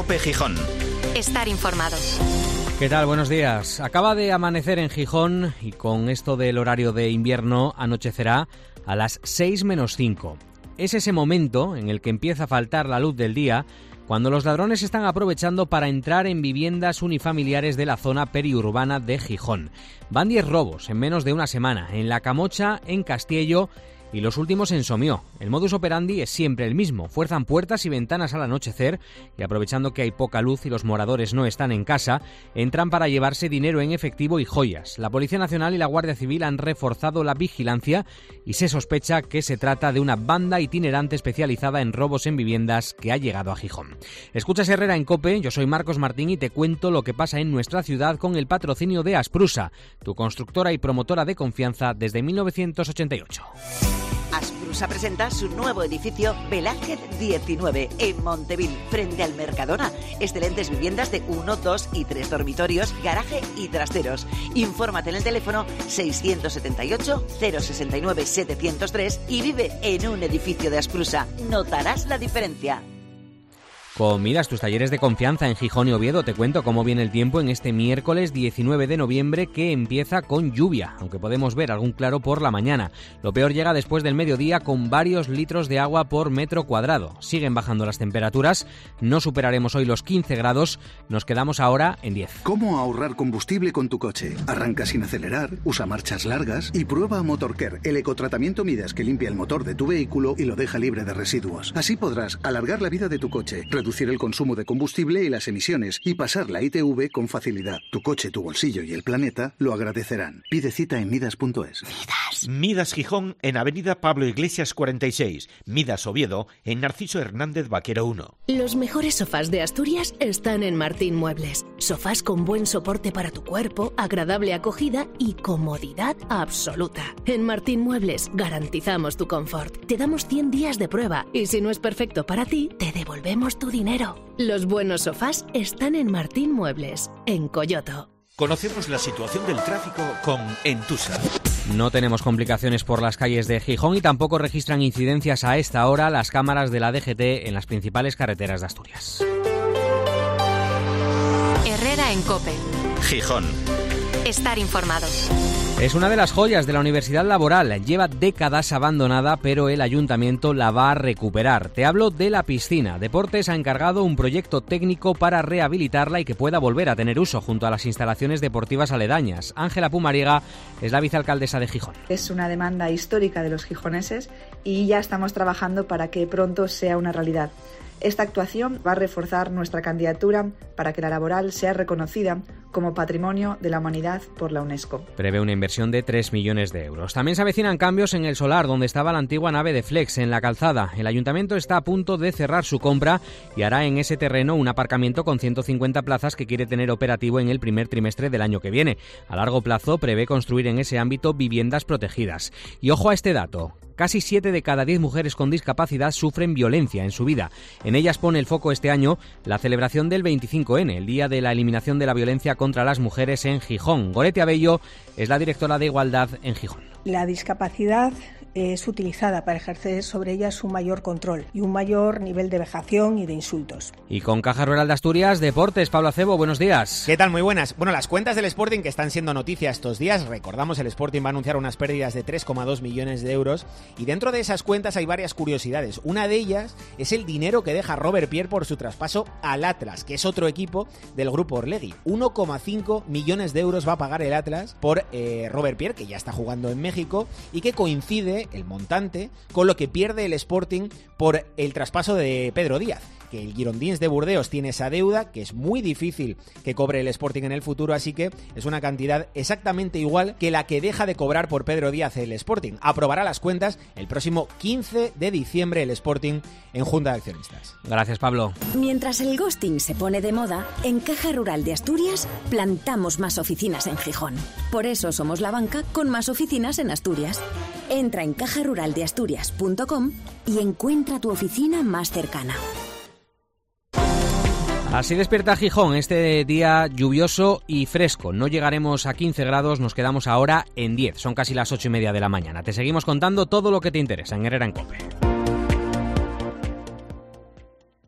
COPE Gijón. Estar informado. ¿Qué tal? Buenos días. Acaba de amanecer en Gijón y con esto del horario de invierno anochecerá a las 6 menos 5. Es ese momento en el que empieza a faltar la luz del día, cuando los ladrones están aprovechando para entrar en viviendas unifamiliares de la zona periurbana de Gijón. Van 10 robos en menos de una semana, en La Camocha, en Castiello y los últimos en Somió. El modus operandi es siempre el mismo. Fuerzan puertas y ventanas al anochecer y, aprovechando que hay poca luz y los moradores no están en casa, entran para llevarse dinero en efectivo y joyas. La Policía Nacional y la Guardia Civil han reforzado la vigilancia y se sospecha que se trata de una banda itinerante especializada en robos en viviendas que ha llegado a Gijón. Escuchas Herrera en COPE, yo soy Marcos Martín y te cuento lo que pasa en nuestra ciudad con el patrocinio de Asprusa, tu constructora y promotora de confianza desde 1988. Asprusa presenta su nuevo edificio Velázquez 19 en Montevil, frente al Mercadona. Excelentes viviendas de 1, 2 y 3 dormitorios, garaje y trasteros. Infórmate en el teléfono 678 069 703 y vive en un edificio de Asprusa. Notarás la diferencia. Con Midas, tus talleres de confianza en Gijón y Oviedo, te cuento cómo viene el tiempo en este miércoles 19 de noviembre que empieza con lluvia, aunque podemos ver algún claro por la mañana. Lo peor llega después del mediodía con varios litros de agua por metro cuadrado. Siguen bajando las temperaturas, no superaremos hoy los 15 grados, nos quedamos ahora en 10. ¿Cómo ahorrar combustible con tu coche? Arranca sin acelerar, usa marchas largas y prueba Motorcare, el ecotratamiento Midas que limpia el motor de tu vehículo y lo deja libre de residuos. Así podrás alargar la vida de tu coche, reducir el consumo de combustible y las emisiones y pasar la ITV con facilidad. Tu coche, tu bolsillo y el planeta lo agradecerán. Pide cita en midas.es. Midas Gijón en Avenida Pablo Iglesias 46. Midas Oviedo en Narciso Hernández Vaquero 1. Los mejores sofás de Asturias están en Martín Muebles. Sofás con buen soporte para tu cuerpo, agradable acogida y comodidad absoluta. En Martín Muebles garantizamos tu confort. Te damos 100 días de prueba y si no es perfecto para ti, te devolvemos tu dinero. Los buenos sofás están en Martín Muebles, en Coyoto. Conocemos la situación del tráfico con Entusa. No tenemos complicaciones por las calles de Gijón y tampoco registran incidencias a esta hora las cámaras de la DGT en las principales carreteras de Asturias. Herrera en COPE. Gijón. Estar informado. Es una de las joyas de la Universidad Laboral. Lleva décadas abandonada, pero el ayuntamiento la va a recuperar. Te hablo de la piscina. Deportes ha encargado un proyecto técnico para rehabilitarla y que pueda volver a tener uso junto a las instalaciones deportivas aledañas. Ángela Pumariega es la vicealcaldesa de Gijón. Es una demanda histórica de los gijoneses y ya estamos trabajando para que pronto sea una realidad. Esta actuación va a reforzar nuestra candidatura para que la Laboral sea reconocida como Patrimonio de la Humanidad por la UNESCO. Prevé una inversión de 3 millones de euros. También se avecinan cambios en el solar, donde estaba la antigua nave de Flex, en la Calzada. El ayuntamiento está a punto de cerrar su compra y hará en ese terreno un aparcamiento con 150 plazas que quiere tener operativo en el primer trimestre del año que viene. A largo plazo prevé construir en ese ámbito viviendas protegidas. Y ojo a este dato. Casi 7 de cada 10 mujeres con discapacidad sufren violencia en su vida. En ellas pone el foco este año la celebración del 25N, el Día de la Eliminación de la Violencia contra las Mujeres en Gijón. Goretti Abello es la directora de Igualdad en Gijón. La discapacidad es utilizada para ejercer sobre ellas un mayor control y un mayor nivel de vejación y de insultos. Y con Caja Rural de Asturias, Deportes, Pablo Acebo, buenos días. ¿Qué tal? Muy buenas. Bueno, las cuentas del Sporting que están siendo noticia estos días, recordamos el Sporting va a anunciar unas pérdidas de 3,2 millones de euros y dentro de esas cuentas hay varias curiosidades. Una de ellas es el dinero que deja Robert Pierre por su traspaso al Atlas, que es otro equipo del grupo Orlegui. 1,5 millones de euros va a pagar el Atlas por Robert Pierre, que ya está jugando en México y que coincide el montante con lo que pierde el Sporting por el traspaso de Pedro Díaz. Que el Girondins de Burdeos tiene esa deuda, que es muy difícil que cobre el Sporting en el futuro, así que es una cantidad exactamente igual que la que deja de cobrar por Pedro Díaz el Sporting. Aprobará las cuentas el próximo 15 de diciembre el Sporting en Junta de Accionistas. Gracias, Pablo. Mientras el ghosting se pone de moda, en Caja Rural de Asturias plantamos más oficinas en Gijón. Por eso somos la banca con más oficinas en Asturias. Entra en cajaruraldeasturias.com y encuentra tu oficina más cercana. Así despierta Gijón este día lluvioso y fresco. No llegaremos a 15 grados, nos quedamos ahora en 10. Son casi las 8:30 de la mañana. Te seguimos contando todo lo que te interesa en Herrera en COPE.